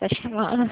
Tá chamando.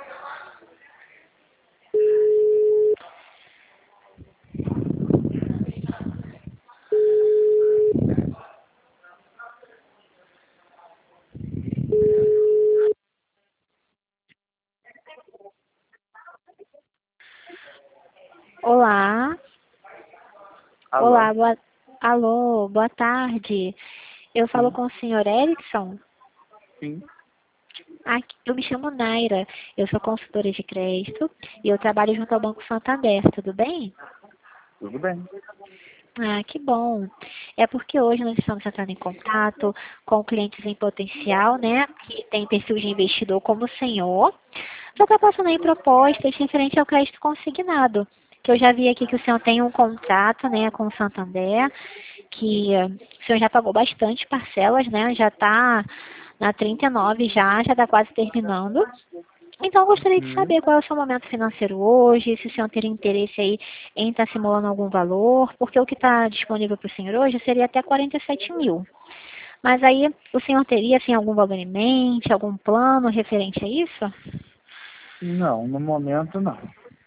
Olá. Alô? Olá, alô, boa tarde. Eu falo Sim, com o senhor Erickson. sim, Eu me chamo Naira, eu sou consultora de crédito e eu trabalho junto ao Banco Santander, tudo bem? tudo bem. Ah, que bom. É porque hoje nós estamos entrando em contato com clientes em potencial, né, que tem perfil de investidor como o senhor, para estar passando aí propostas referente ao crédito consignado, que eu já vi aqui que o senhor tem um contrato, né, com o Santander, que o senhor já pagou bastante parcelas, né, já está na 39 já está quase terminando. Então, eu gostaria de Uhum. saber qual é o seu momento financeiro hoje, se o senhor teria interesse aí em estar simulando algum valor, porque o que está disponível para o senhor hoje seria até 47 mil. Mas aí, o senhor teria, assim, algum valor em mente, algum plano referente a isso? Não, no momento não.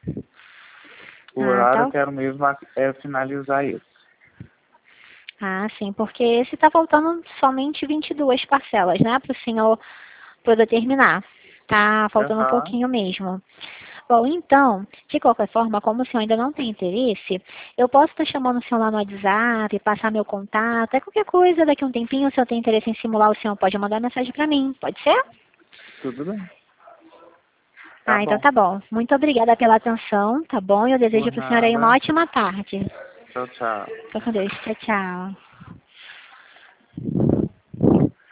Por Ah, hora eu tá. quero mesmo finalizar isso. Ah, sim, porque esse está faltando somente 22 parcelas, né, para o senhor poder terminar. Tá faltando um Aham, pouquinho mesmo. Bom, então, de qualquer forma, como o senhor ainda não tem interesse, eu posso estar chamando o senhor lá no WhatsApp, passar meu contato, é qualquer coisa, daqui a um tempinho, se eu tenho interesse em simular, o senhor pode mandar mensagem para mim, pode ser? tudo bem. Tá Ah, então bom. tá bom. Muito obrigada pela atenção, tá bom? E eu Por desejo para o senhor aí uma nada. ótima tarde. Tchau, tchau. Fica com Deus. Tchau, tchau.